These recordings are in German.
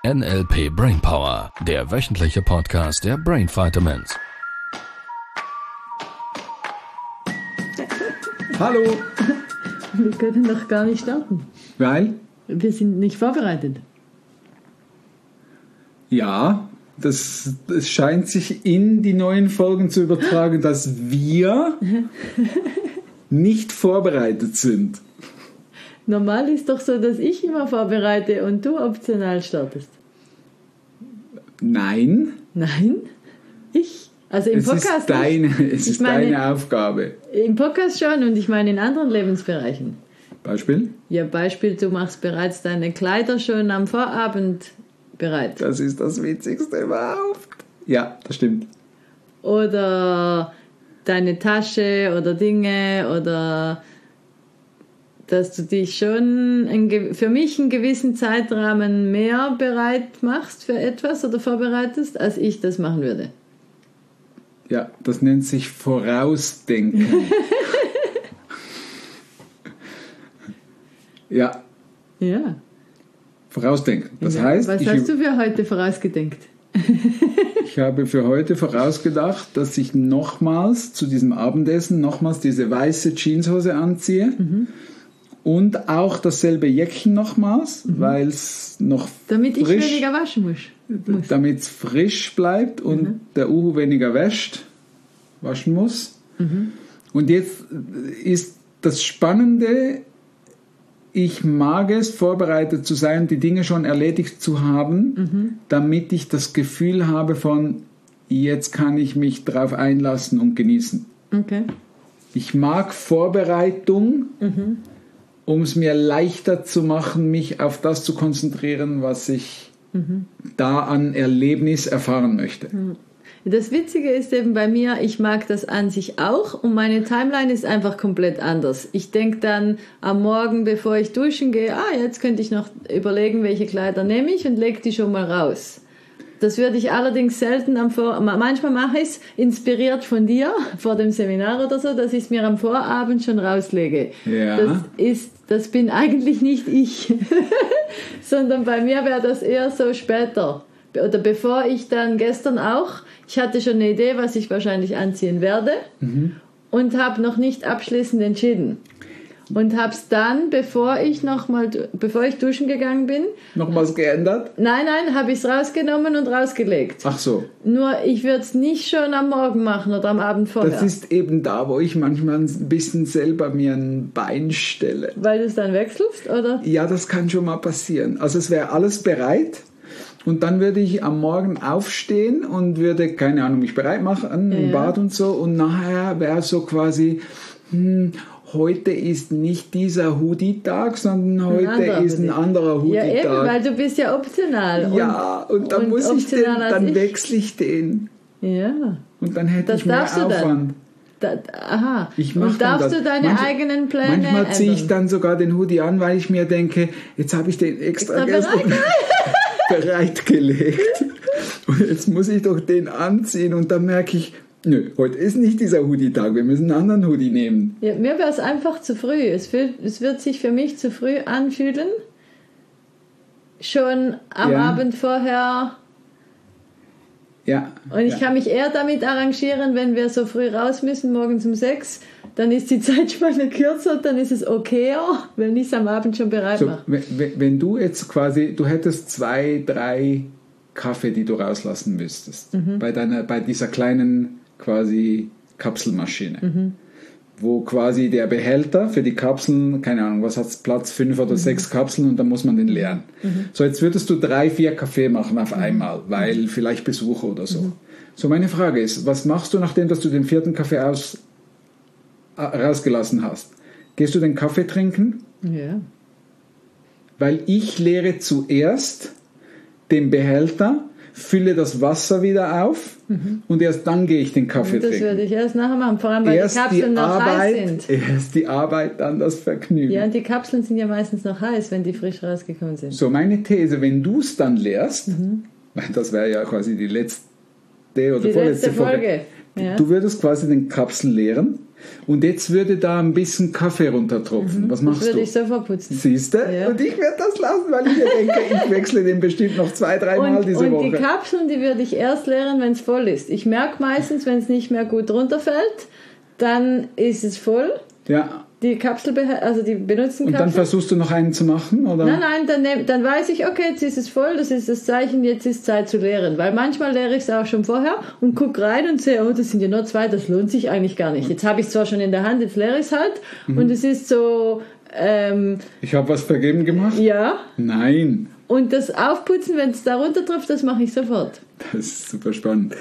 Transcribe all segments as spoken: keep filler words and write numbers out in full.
N L P Brainpower, der wöchentliche Podcast der Brain Vitamins. Hallo! Wir können noch gar nicht starten. Weil? Wir sind nicht vorbereitet. Ja, das, das scheint sich in die neuen Folgen zu übertragen, dass wir nicht vorbereitet sind. Normal ist doch so, dass ich immer vorbereite und du optional startest. Nein. Nein? Ich? Also im es Podcast ist deine, nicht. Es Ich ist meine, deine Aufgabe. Im Podcast schon und ich meine in anderen Lebensbereichen. Beispiel? Ja, Beispiel, du machst bereits deine Kleider schon am Vorabend bereit. Das ist das Witzigste überhaupt. Ja, das stimmt. Oder deine Tasche oder Dinge oder dass du dich schon in, für mich einen gewissen Zeitrahmen mehr bereit machst für etwas oder vorbereitest, als ich das machen würde. Ja, das nennt sich Vorausdenken. ja. Ja. Vorausdenken. Das ja. heißt, was ich, hast du für heute vorausgedenkt? Ich habe für heute vorausgedacht, dass ich nochmals zu diesem Abendessen nochmals diese weiße Jeanshose anziehe. Mhm. Und auch dasselbe Jäckchen nochmals, mhm. weil es noch damit frisch, ich weniger waschen muss. Damit es frisch bleibt und mhm. der Uhu weniger wäscht, waschen muss. Mhm. Und jetzt ist das Spannende, ich mag es, vorbereitet zu sein, die Dinge schon erledigt zu haben, mhm. damit ich das Gefühl habe von, jetzt kann ich mich drauf einlassen und genießen. Okay. Ich mag Vorbereitung, mhm. um es mir leichter zu machen, mich auf das zu konzentrieren, was ich mhm. da an Erlebnis erfahren möchte. Das Witzige ist eben bei mir, ich mag das an sich auch und meine Timeline ist einfach komplett anders. Ich denke dann am Morgen, bevor ich duschen gehe, ah, jetzt könnte ich noch überlegen, welche Kleider nehme ich und lege die schon mal raus. Das würde ich allerdings selten am Vor... Manchmal mache ich es inspiriert von dir, vor dem Seminar oder so, dass ich es mir am Vorabend schon rauslege. Ja. Das ist, das bin eigentlich nicht ich, sondern bei mir wäre das eher so später. Oder bevor ich dann gestern auch, ich hatte schon eine Idee, was ich wahrscheinlich anziehen werde mhm. und habe noch nicht abschließend entschieden. Und habe es dann, bevor ich noch mal, bevor ich duschen gegangen bin... Noch was geändert? Nein, nein, habe ich es rausgenommen und rausgelegt. Ach so. Nur, ich würde es nicht schon am Morgen machen oder am Abend vorher. Das ist eben da, wo ich manchmal ein bisschen selber mir ein Bein stelle. Weil du es dann wechselst, oder? Ja, das kann schon mal passieren. Also es wäre alles bereit und dann würde ich am Morgen aufstehen und würde, keine Ahnung, mich bereit machen, im ja. Bad und so. Und nachher wäre so quasi... Hm, heute ist nicht dieser Hoodie-Tag, sondern heute ein ist ein anderer Hoodie-Tag. Ja, eben, weil du bist ja optional. Ja, und, und dann und muss ich den, dann wechsle ich den. Ja. Und dann hätte das ich mehr Aufwand. Da, aha. Ich mach und darfst das. du deine Manch, eigenen Pläne Manchmal ziehe ich dann sogar den Hoodie an, weil ich mir denke, jetzt habe ich den extra, extra bereit? bereitgelegt. Und jetzt muss ich doch den anziehen und dann merke ich, nö, heute ist nicht dieser Hoodie-Tag, wir müssen einen anderen Hoodie nehmen. Ja, mir wäre es einfach zu früh. Es, fühlt, es wird sich für mich zu früh anfühlen. Schon am ja. Abend vorher. Ja. Und ich ja. kann mich eher damit arrangieren, wenn wir so früh raus müssen, morgens um sechs, dann ist die Zeitspanne kürzer, dann ist es okayer, wenn ich es am Abend schon bereit so, mache. Wenn, wenn du jetzt quasi, du hättest zwei, drei Kaffee, die du rauslassen müsstest, mhm. bei, deiner, bei dieser kleinen quasi Kapselmaschine, mhm. wo quasi der Behälter für die Kapseln, keine Ahnung, was hat es, Platz, fünf oder mhm. sechs Kapseln und dann muss man den leeren. Mhm. So, jetzt würdest du drei, vier Kaffee machen auf mhm. einmal, weil mhm. vielleicht Besucher oder so. Mhm. So, meine Frage ist, was machst du, nachdem dass du den vierten Kaffee aus, äh, rausgelassen hast? Gehst du den Kaffee trinken? Ja. Weil ich leere zuerst den Behälter, fülle das Wasser wieder auf mhm. und erst dann gehe ich den Kaffee und das trinken. Das würde ich erst nachher machen, vor allem weil erst die Kapseln die noch Arbeit, heiß sind. Erst die Arbeit, dann das Vergnügen. Ja, und die Kapseln sind ja meistens noch heiß, wenn die frisch rausgekommen sind. So, meine These, wenn du es dann leerst, mhm. weil das wäre ja quasi die letzte oder die vorletzte letzte Folge. Folge, Ja. du würdest quasi den Kapsel leeren, Und jetzt würde da ein bisschen Kaffee runtertropfen. Mhm, Was machst das würde du? ich sofort putzen. Siehst du? Ja. Und ich werde das lassen, weil ich mir denke, ich wechsle den bestimmt noch zwei, dreimal diese und Woche. Und die Kapseln, die würde ich erst leeren, wenn es voll ist. Ich merke meistens, wenn es nicht mehr gut runterfällt, dann ist es voll. Ja. Die Kapsel, also die benutzten Kapseln. Und dann versuchst du noch einen zu machen, oder? Nein, nein, dann, nehm, dann weiß ich, okay, jetzt ist es voll, das ist das Zeichen, jetzt ist Zeit zu leeren. Weil manchmal leere ich es auch schon vorher und gucke rein und sehe, oh, das sind ja nur zwei, das lohnt sich eigentlich gar nicht. Jetzt habe ich es zwar schon in der Hand, jetzt leere ich es halt. Mhm. Und es ist so... Ähm, ich habe was vergeben gemacht? Ja. Nein. Und das Aufputzen, wenn es da runter trifft, das mache ich sofort. Das ist super spannend.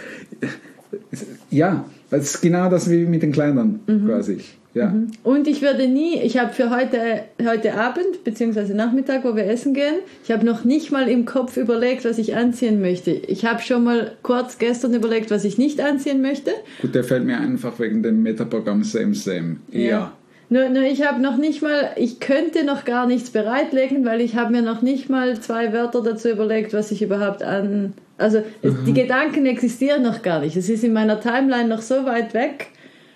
Ja, das ist genau das wie mit den Kleidern mhm. quasi. Ja. Und ich würde nie, ich habe für heute, heute Abend bzw. Nachmittag, wo wir essen gehen, ich habe noch nicht mal im Kopf überlegt, was ich anziehen möchte. Ich habe schon mal kurz gestern überlegt, was ich nicht anziehen möchte. Gut, der fällt mir einfach wegen dem Metaprogramm Same Same. Ja. ja. Nur, nur ich habe noch nicht mal, ich könnte noch gar nichts bereitlegen, weil ich habe mir noch nicht mal zwei Wörter dazu überlegt, was ich überhaupt an... Also mhm. die Gedanken existieren noch gar nicht. Es ist in meiner Timeline noch so weit weg.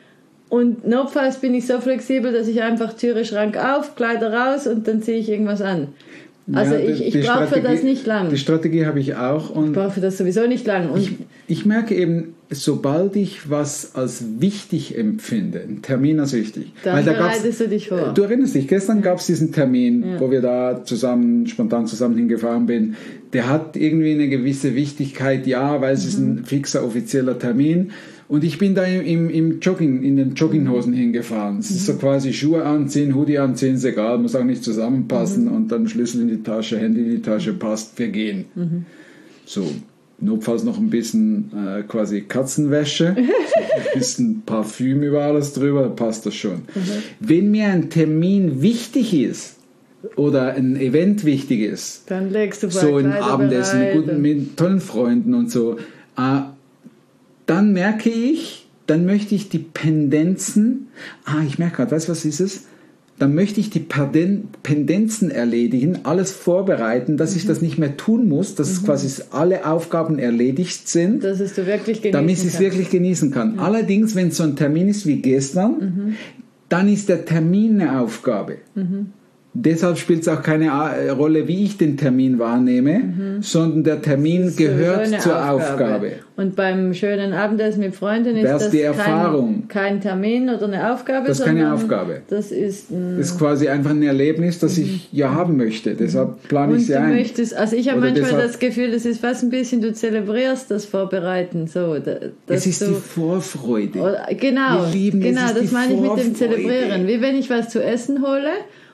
Und notfalls bin ich so flexibel, dass ich einfach Türe, Schrank auf, Kleider raus und dann ziehe ich irgendwas an. Also ja, ich, ich brauche für das nicht lang. Die Strategie habe ich auch. Und ich brauche für das sowieso nicht lang. Und ich, ich merke eben, sobald ich was als wichtig empfinde, einen Termin als wichtig. Dann weil da bereitest du dich vor. Du erinnerst dich, gestern ja. gab es diesen Termin, ja. wo wir da zusammen, spontan zusammen hingefahren sind. Der hat irgendwie eine gewisse Wichtigkeit, ja, weil es mhm. ist ein fixer, offizieller Termin. Und ich bin da im, im Jogging, in den Jogginghosen hingefahren. Es ist so quasi Schuhe anziehen, Hoodie anziehen, ist egal, muss auch nicht zusammenpassen. Mhm. Und dann Schlüssel in die Tasche, Handy in die Tasche, passt, wir gehen. Mhm. So, notfalls noch ein bisschen äh, quasi Katzenwäsche, so ein bisschen Parfüm über alles drüber, passt das schon. Mhm. Wenn mir ein Termin wichtig ist, oder ein Event wichtig ist, dann legst du so ein Abendessen mit, guten, mit tollen Freunden und so, äh, dann merke ich, dann möchte ich die Pendenzen, ah, ich merke gerade, weißt du, was ist es? Dann möchte ich die Pendenzen erledigen, alles vorbereiten, dass mhm. ich das nicht mehr tun muss, dass mhm. quasi alle Aufgaben erledigt sind, dass es du wirklich genießen damit ich es wirklich genießen kann. Ja. Allerdings, wenn es so ein Termin ist wie gestern, mhm. dann ist der Termin eine Aufgabe. Mhm. Deshalb spielt es auch keine Rolle, wie ich den Termin wahrnehme, mhm. sondern der Termin gehört zur Aufgabe. Aufgabe. Und beim schönen Abendessen mit Freunden ist das, das die Erfahrung. Kein, kein Termin oder eine Aufgabe, das ist keine Aufgabe. Das ist, ein das ist quasi einfach ein Erlebnis, das mhm. ich ja haben möchte. Deshalb plane ich es ja ein. Möchtest, also ich habe manchmal deshalb, das Gefühl, das ist fast ein bisschen, du zelebrierst das Vorbereiten. So, es ist du, die Vorfreude. Oder, genau, lieben, genau das, das meine ich mit dem Zelebrieren. Wie wenn ich was zu essen hole.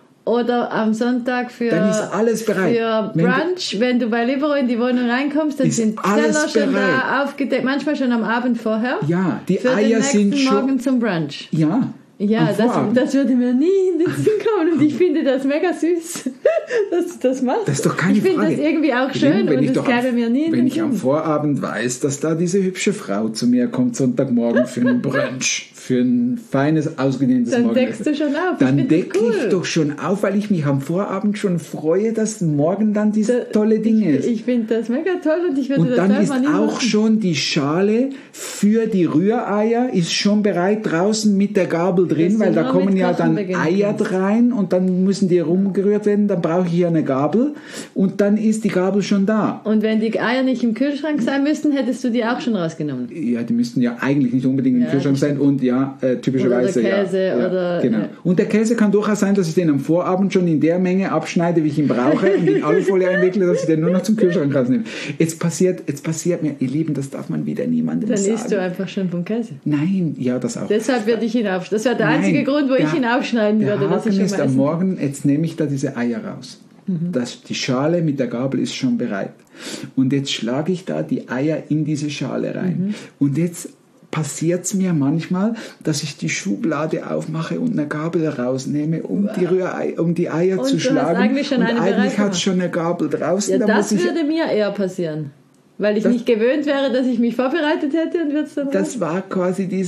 Oder am Sonntag für, dann ist alles bereit. für Brunch, wenn du, wenn du bei Libero in die Wohnung reinkommst, dann sind Teller schon bereit. Da aufgedeckt, manchmal schon am Abend vorher. Ja, die für Eier den sind schon... Morgen zum Brunch. Ja, Ja, das, das würde mir nie in den Sinn kommen und ich finde das mega süß, dass du das machst. Das ist doch keine ich Frage. Ich finde das irgendwie auch schön wenn und das käme mir nie in Wenn den ich Sinn. am Vorabend weiß, dass da diese hübsche Frau zu mir kommt, Sonntagmorgen für einen Brunch, für ein feines, ausgedehntes Dann Morgenessen. deckst du schon auf. Dann decke cool. ich doch schon auf, weil ich mich am Vorabend schon freue, dass morgen dann dieses da, tolle Ding ich, ist. Ich finde das mega toll und ich würde und das dann ist mal nie auch machen. schon die Schale für die Rühreier ist schon bereit draußen mit der Gabel drin, weil da kommen ja dann Eier rein und dann müssen die rumgerührt werden, dann brauche ich hier eine Gabel und dann ist die Gabel schon da. Und wenn die Eier nicht im Kühlschrank sein müssten, hättest du die auch schon rausgenommen? Ja, die müssten ja eigentlich nicht unbedingt im ja, Kühlschrank sein und ja, äh, typischerweise oder der Käse ja. oder ja, genau. Und der Käse kann durchaus sein, dass ich den am Vorabend schon in der Menge abschneide, wie ich ihn brauche und in Alufolie einwickle, dass ich den nur noch zum Kühlschrank rausnehme. Jetzt passiert, jetzt passiert mir, ihr Lieben, das darf man wieder niemandem dann sagen. Dann isst du einfach schon vom Käse. Nein, ja, das auch. Deshalb würde ich ihn aufschneiden. Das wäre der Nein, einzige Grund, wo der, ich ihn aufschneiden würde. Der Haken dass ich ist am Morgen, jetzt nehme ich da diese Eier raus. Mhm. Das, die Schale mit der Gabel ist schon bereit. Und jetzt schlage ich da die Eier in diese Schale rein. Mhm. Und jetzt passiert es mir manchmal, dass ich die Schublade aufmache und eine Gabel rausnehme, um, wow. die, Rührei, um die Eier und zu schlagen. Eigentlich schon und eine eigentlich hat es schon eine Gabel draußen. Ja, da das muss ich, würde mir eher passieren. Weil ich nicht gewöhnt wäre, dass ich mich vorbereitet hätte und würde es dann Das raus. war quasi dieses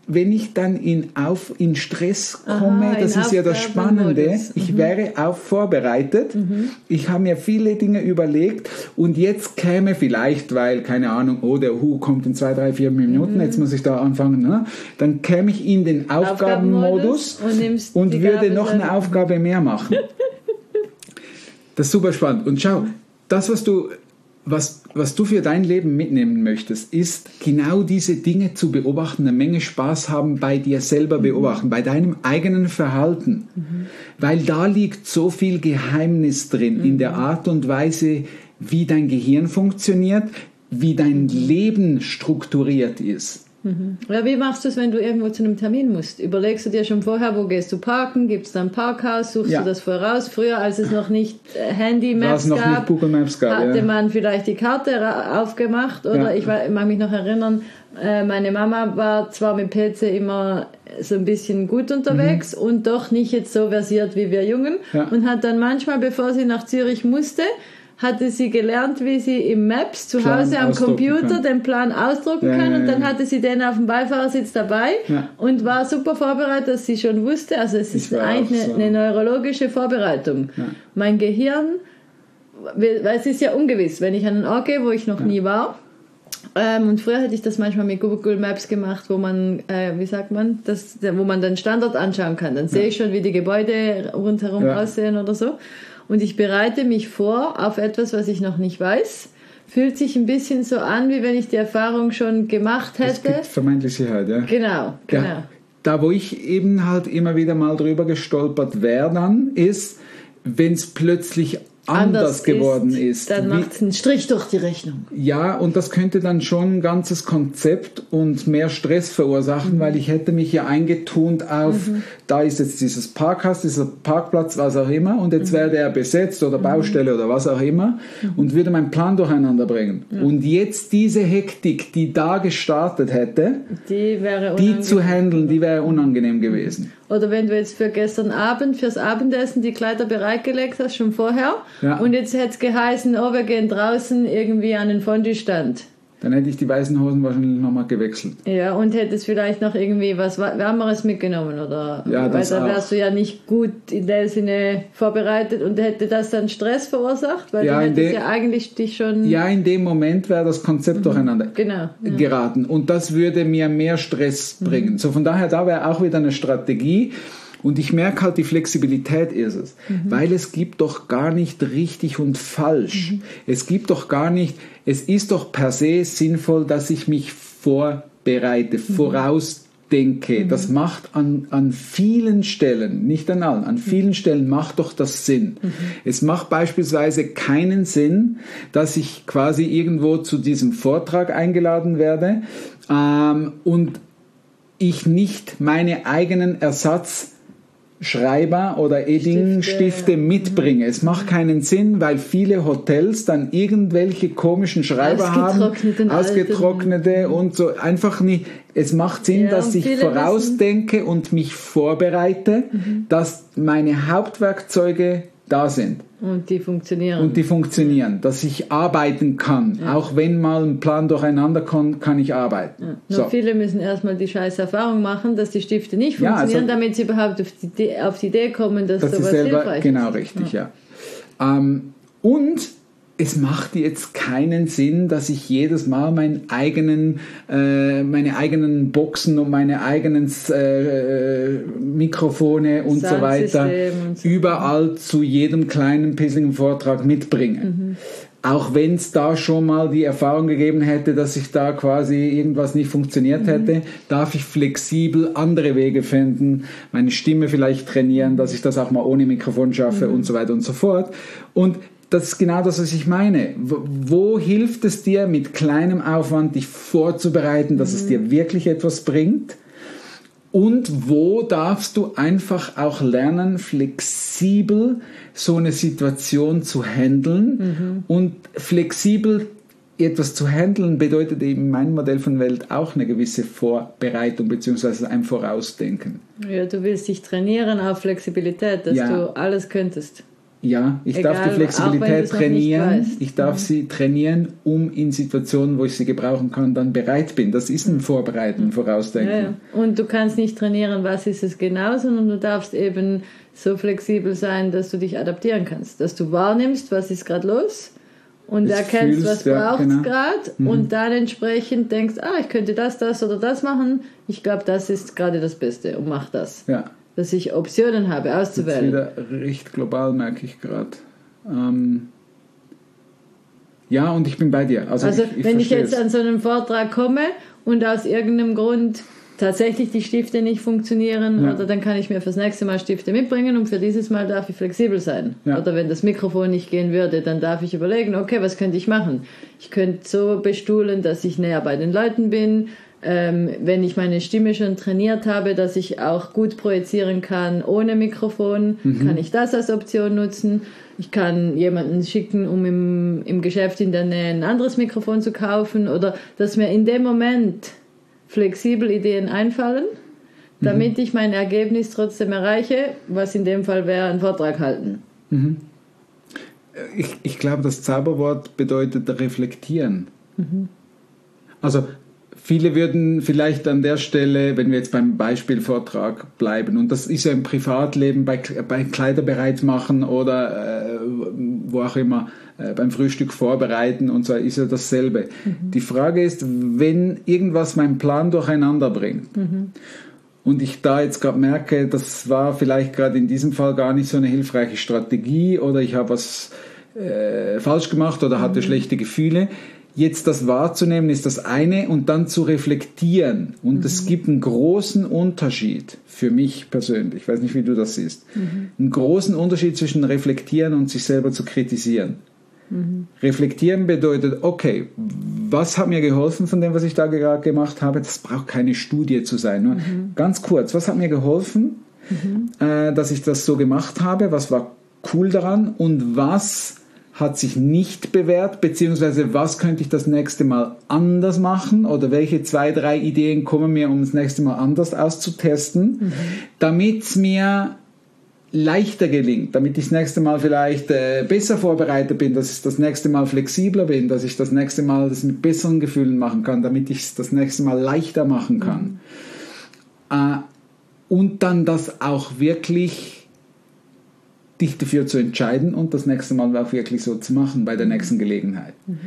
wenn ich dann in, auf, in Stress komme, Aha, das in ist ja das Spannende, ich mhm. wäre auch vorbereitet, mhm. ich habe mir viele Dinge überlegt und jetzt käme vielleicht, weil, keine Ahnung, oh, der Who kommt in zwei, drei, vier Minuten, mhm. jetzt muss ich da anfangen, ne? Dann käme ich in den Aufgabenmodus und, und würde noch eine Aufgabe mehr machen. Das ist super spannend. Und schau, das, was du... Was, was du für dein Leben mitnehmen möchtest, ist genau diese Dinge zu beobachten, eine Menge Spaß haben bei dir selber beobachten, mhm. bei deinem eigenen Verhalten. Mhm. Weil da liegt so viel Geheimnis drin, mhm. in der Art und Weise, wie dein Gehirn funktioniert, wie dein mhm. Leben strukturiert ist. Mhm. Ja, wie machst du es, wenn du irgendwo zu einem Termin musst? Überlegst du dir schon vorher, wo gehst du parken? Gibt es da ein Parkhaus? Suchst ja. du das vorher raus? Früher, als es noch nicht äh, Handy-Maps noch gab, nicht Google Maps gab, hatte ja. man vielleicht die Karte ra- aufgemacht. Oder ja. ich, war, ich mag mich noch erinnern, äh, meine Mama war zwar mit P C immer so ein bisschen gut unterwegs mhm. und doch nicht jetzt so versiert wie wir Jungen. Ja. Und hat dann manchmal, bevor sie nach Zürich musste, hatte sie gelernt, wie sie im Maps zu Plan Hause am Computer kann. den Plan ausdrucken ja, kann und dann hatte sie den auf dem Beifahrersitz dabei ja. und war super vorbereitet, dass sie schon wusste, also es ist eigentlich eine, so. eine neurologische Vorbereitung. Ja. Mein Gehirn, weil es ist ja ungewiss, wenn ich an einen Ort gehe, wo ich noch ja. nie war, ähm, und früher hätte ich das manchmal mit Google Maps gemacht, wo man, äh, wie sagt man, das, wo man den Standort anschauen kann, dann ja. sehe ich schon, wie die Gebäude rundherum ja. aussehen oder so. Und ich bereite mich vor auf etwas, was ich noch nicht weiß. Fühlt sich ein bisschen so an, wie wenn ich die Erfahrung schon gemacht hätte. Es gibt vermeintliche Sicherheit, ja. Genau, genau. Ja, da, wo ich eben halt immer wieder mal drüber gestolpert wäre dann, ist, wenn es plötzlich anders, anders geworden ist, ist. Dann macht es einen Strich durch die Rechnung. Ja, und das könnte dann schon ein ganzes Konzept und mehr Stress verursachen, mhm. weil ich hätte mich ja eingetunt auf, mhm. da ist jetzt dieses Parkhaus, dieser Parkplatz, was auch immer, und jetzt mhm. wäre der besetzt oder Baustelle mhm. oder was auch immer mhm. und würde meinen Plan durcheinander bringen. Mhm. Und jetzt diese Hektik, die da gestartet hätte, die, wäre die zu handeln, die wäre unangenehm gewesen. Oder wenn du jetzt für gestern Abend, fürs Abendessen die Kleider bereitgelegt hast, schon vorher, ja. und jetzt hätte es geheißen, oh, wir gehen draußen irgendwie an den Fondue-Stand. Dann hätte ich die weißen Hosen wahrscheinlich nochmal gewechselt. Ja, und hättest vielleicht noch irgendwie was Wärmeres mitgenommen, oder? Ja, das weil da wärst auch. du ja nicht gut in dem Sinne vorbereitet und hätte das dann Stress verursacht, weil ja, du hättest de- ja eigentlich dich schon... Ja, in dem Moment wäre das Konzept mhm. durcheinander genau, ja. geraten und das würde mir mehr Stress mhm. bringen. So, von daher, da wäre auch wieder eine Strategie. Und ich merke halt, die Flexibilität ist es, mhm. weil es gibt doch gar nicht richtig und falsch. Mhm. Es gibt doch gar nicht, es ist doch per se sinnvoll, dass ich mich vorbereite, mhm. vorausdenke. Mhm. Das macht an, an vielen Stellen, nicht an allen, an vielen mhm. Stellen macht doch das Sinn. Mhm. Es macht beispielsweise keinen Sinn, dass ich quasi irgendwo zu diesem Vortrag eingeladen werde ähm, und ich nicht meine eigenen Ersatz Schreiber oder Edding-Stifte ja. mitbringe. Es macht keinen Sinn, weil viele Hotels dann irgendwelche komischen Schreiber haben, ausgetrocknete und so, einfach nicht. Es macht Sinn, ja, dass ich vorausdenke wissen. und mich vorbereite, mhm. dass meine Hauptwerkzeuge da sind. Und die funktionieren. Und die funktionieren, dass ich arbeiten kann. Ja. Auch wenn mal ein Plan durcheinander kommt, kann ich arbeiten. Ja. Nur so. Viele müssen erstmal die scheiß Erfahrung machen, dass die Stifte nicht funktionieren, ja, also, damit sie überhaupt auf die Idee, auf die Idee kommen, dass das sowas selber, hilfreich genau, ist. Genau, richtig, ja. ja. Ähm, und es macht jetzt keinen Sinn, dass ich jedes Mal meinen eigenen, äh, meine eigenen Boxen und meine eigenen äh, Mikrofone und so weiter und so überall zu jedem kleinen pisseligen Vortrag mitbringe. Mhm. Auch wenn es da schon mal die Erfahrung gegeben hätte, dass ich da quasi irgendwas nicht funktioniert mhm. hätte, darf ich flexibel andere Wege finden, meine Stimme vielleicht trainieren, dass ich das auch mal ohne Mikrofon schaffe mhm. und so weiter und so fort. Und das ist genau das, was ich meine. Wo, wo hilft es dir, mit kleinem Aufwand dich vorzubereiten, dass mhm. es dir wirklich etwas bringt? Und wo darfst du einfach auch lernen, flexibel so eine Situation zu handeln? Mhm. Und flexibel etwas zu handeln bedeutet eben in meinem Modell von Welt auch eine gewisse Vorbereitung bzw. ein Vorausdenken. Ja, du willst dich trainieren auf Flexibilität, dass ja. du alles könntest. Ja, ich Egal, darf die Flexibilität trainieren. Ich darf mhm. sie trainieren, um in Situationen, wo ich sie gebrauchen kann, dann bereit bin. Das ist ein Vorbereiten, Vorausdenken. Ja, ja. Und du kannst nicht trainieren, was ist es genau, sondern du darfst eben so flexibel sein, dass du dich adaptieren kannst. Dass du wahrnimmst, was ist gerade los und das erkennst, fühlst, was ja, braucht es genau. gerade mhm. und dann entsprechend denkst, ah, ich könnte das, das oder das machen. Ich glaube, das ist gerade das Beste und mach das. Ja. Dass ich Optionen habe, auszuwählen. Das ist wieder recht global, merke ich gerade. Ähm ja, und ich bin bei dir. Also, also ich, ich wenn ich jetzt es. an so einen Vortrag komme und aus irgendeinem Grund tatsächlich die Stifte nicht funktionieren, ja. oder dann kann ich mir fürs nächste Mal Stifte mitbringen und für dieses Mal darf ich flexibel sein. Ja. Oder wenn das Mikrofon nicht gehen würde, dann darf ich überlegen, okay, was könnte ich machen? Ich könnte so bestuhlen, dass ich näher bei den Leuten bin. Ähm, wenn ich meine Stimme schon trainiert habe, dass ich auch gut projizieren kann ohne Mikrofon, mhm. kann ich das als Option nutzen. Ich kann jemanden schicken, um im, im Geschäft in der Nähe ein anderes Mikrofon zu kaufen, oder dass mir in dem Moment flexibel Ideen einfallen, damit mhm. ich mein Ergebnis trotzdem erreiche, was in dem Fall wäre, einen Vortrag halten. Mhm. Ich, ich glaube, das Zauberwort bedeutet reflektieren. Mhm. Also viele würden vielleicht an der Stelle, wenn wir jetzt beim Beispielvortrag bleiben, und das ist ja im Privatleben, bei, bei Kleiderbereit machen oder äh, wo auch immer, äh, beim Frühstück vorbereiten und so, ist ja dasselbe. Mhm. Die Frage ist, wenn irgendwas meinen Plan durcheinander bringt, mhm. und ich da jetzt gerade merke, das war vielleicht gerade in diesem Fall gar nicht so eine hilfreiche Strategie, oder ich habe was äh, falsch gemacht oder hatte mhm. schlechte Gefühle. Jetzt das wahrzunehmen ist das eine, und dann zu reflektieren. Und mhm. es gibt einen großen Unterschied für mich persönlich. Ich weiß nicht, wie du das siehst. Mhm. Einen großen Unterschied zwischen reflektieren und sich selber zu kritisieren. Mhm. Reflektieren bedeutet, okay, was hat mir geholfen von dem, was ich da gerade gemacht habe? Das braucht keine Studie zu sein. Nur mhm. ganz kurz, was hat mir geholfen, mhm. äh, dass ich das so gemacht habe? Was war cool daran? Und was hat sich nicht bewährt, beziehungsweise was könnte ich das nächste Mal anders machen, oder welche zwei, drei Ideen kommen mir, um das nächste Mal anders auszutesten, mhm. damit es mir leichter gelingt, damit ich das nächste Mal vielleicht äh, besser vorbereitet bin, dass ich das nächste Mal flexibler bin, dass ich das nächste Mal das mit besseren Gefühlen machen kann, damit ich es das nächste Mal leichter machen kann. Mhm. Äh, und dann das auch wirklich dich dafür zu entscheiden und das nächste Mal auch wirklich so zu machen bei der nächsten Gelegenheit. Mhm.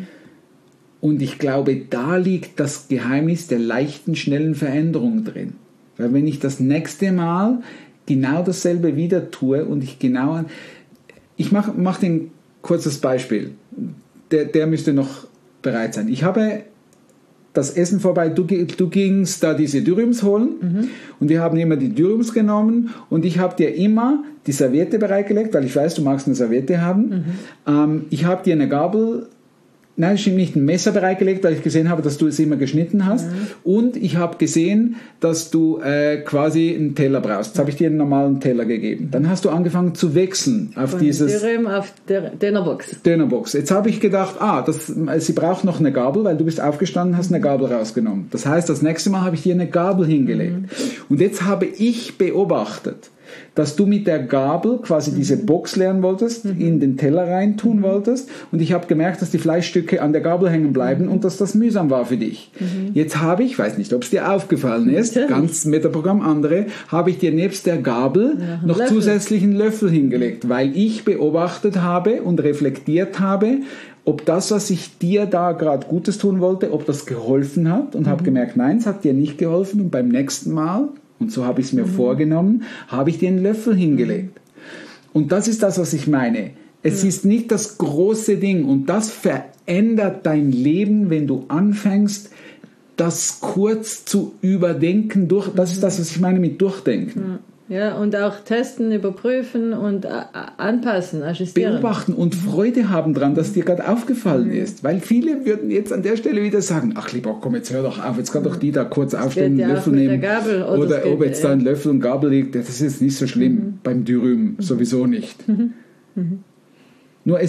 Und ich glaube, da liegt das Geheimnis der leichten, schnellen Veränderung drin. Weil wenn ich das nächste Mal genau dasselbe wieder tue und ich genau... Ich mache mach ein kurzes Beispiel. Der, der müsste noch bereit sein. Ich habe das Essen vorbei, du, du gingst da diese Dürums holen mhm. und wir haben immer die Dürums genommen und ich habe dir immer die Serviette bereitgelegt, weil ich weiß, du magst eine Serviette haben. Mhm. Ähm, ich habe dir eine Gabel, nein, stimmt nicht, ein Messer bereitgelegt, weil ich gesehen habe, dass du es immer geschnitten hast. Mhm. Und ich habe gesehen, dass du äh, quasi einen Teller brauchst. Jetzt habe ich dir einen normalen Teller gegeben. Dann hast du angefangen zu wechseln auf Von dieses... Dürüm auf der Dönerbox. Dönerbox. Jetzt habe ich gedacht, ah, das, sie braucht noch eine Gabel, weil du bist aufgestanden, hast eine Gabel rausgenommen. Das heißt, das nächste Mal habe ich dir eine Gabel hingelegt. Mhm. Und jetzt habe ich beobachtet, dass du mit der Gabel quasi mhm. diese Box leeren wolltest, mhm. in den Teller rein tun mhm. wolltest, und ich habe gemerkt, dass die Fleischstücke an der Gabel hängen bleiben mhm. und dass das mühsam war für dich. Mhm. Jetzt habe ich, weiß nicht, ob es dir aufgefallen ist, Natürlich. ganz Metaprogramm andere, habe ich dir nebst der Gabel ja, noch Löffel. zusätzlichen Löffel hingelegt, weil ich beobachtet habe und reflektiert habe, ob das, was ich dir da gerade Gutes tun wollte, ob das geholfen hat, und mhm. habe gemerkt, nein, es hat dir nicht geholfen, und beim nächsten Mal, und so habe ich es mir mhm. vorgenommen, habe ich dir einen Löffel hingelegt. Mhm. Und das ist das, was ich meine. Es mhm. ist nicht das große Ding, und das verändert dein Leben, wenn du anfängst, das kurz zu überdenken. Durch, das ist das, was ich meine mit Durchdenken. Mhm. Ja, und auch testen, überprüfen und äh, anpassen, ajustieren. Beobachten und Freude haben dran, dass dir gerade aufgefallen mhm. ist. Weil viele würden jetzt an der Stelle wieder sagen, ach lieber, komm, jetzt hör doch auf, jetzt kann doch die da kurz das aufstehen, einen Löffel nehmen. Gabel, oder oder geht, ob jetzt da ein Löffel und Gabel liegt, das ist jetzt nicht so schlimm. Mhm. Beim Dürüm mhm. sowieso nicht. Mhm. Mhm. Nur es ist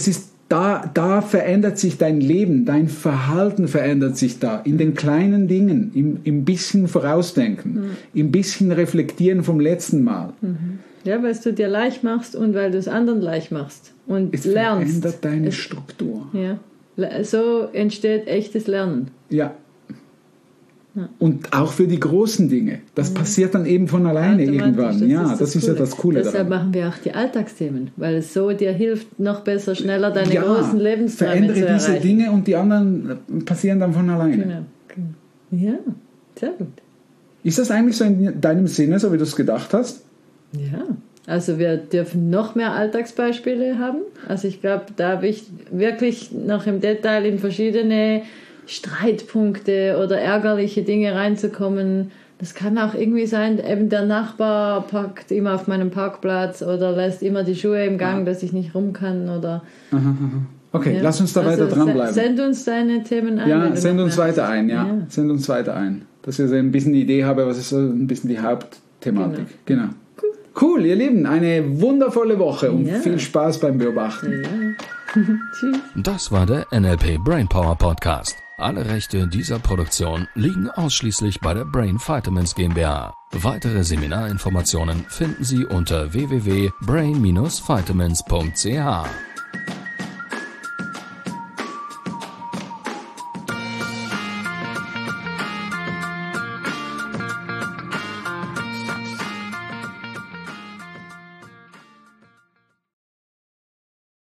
da, da verändert sich dein Leben, dein Verhalten verändert sich da. In den kleinen Dingen, im, im bisschen vorausdenken, mhm. im bisschen reflektieren vom letzten Mal. Mhm. Ja, weil du dir leicht machst und weil du es anderen leicht machst und es lernst. Es verändert deine es, Struktur. Ja. So entsteht echtes Lernen. Ja. Und auch für die großen Dinge. Das mhm. passiert dann eben von alleine irgendwann. Das ja, ist das, das ist Coole. ja das Coole Deshalb daran. machen wir auch die Alltagsthemen, weil es so dir hilft, noch besser, schneller deine ja, großen Lebensträume verändere zu erreichen. diese Dinge und die anderen passieren dann von alleine. Genau, genau. Ja, sehr gut. Ist das eigentlich so in deinem Sinne, so wie du es gedacht hast? Ja, also wir dürfen noch mehr Alltagsbeispiele haben. Also ich glaube, da habe ich wirklich noch im Detail in verschiedene Streitpunkte oder ärgerliche Dinge reinzukommen. Das kann auch irgendwie sein, eben der Nachbar parkt immer auf meinem Parkplatz oder lässt immer die Schuhe im Gang, dass ich nicht rum kann. Oder aha, aha. Okay, ja. Lass uns da also weiter dranbleiben. Send uns deine Themen ein. Ja, send uns weiter hast. ein, ja. ja. Send uns weiter ein. Dass wir so ein bisschen die Idee haben, was ist so ein bisschen die Hauptthematik. Genau. genau. Cool. cool, ihr Lieben, eine wundervolle Woche und ja. viel Spaß beim Beobachten. Ja. Tschüss. Das war der N L P Brainpower Podcast. Alle Rechte dieser Produktion liegen ausschließlich bei der Brain Vitamins GmbH. Weitere Seminarinformationen finden Sie unter w w w punkt brain dash vitamins punkt c h.